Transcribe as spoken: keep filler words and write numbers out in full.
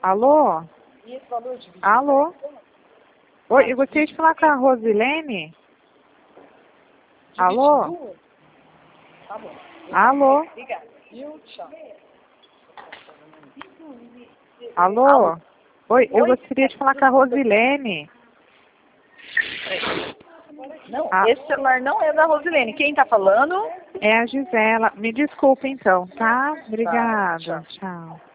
Alô? E esse valor de Alô? Oi, eu gostaria de falar com a Rosilene. Alô? Tá bom. Alô? Obrigada. Viu? Tchau. Alô? Alô? Oi, eu Oi? gostaria de falar com a Rosilene. Não, Ah. esse celular não é da Rosilene. Quem tá falando? É a Gisela. Me desculpe então, tá? Tá, Obrigada. tchau. Tchau.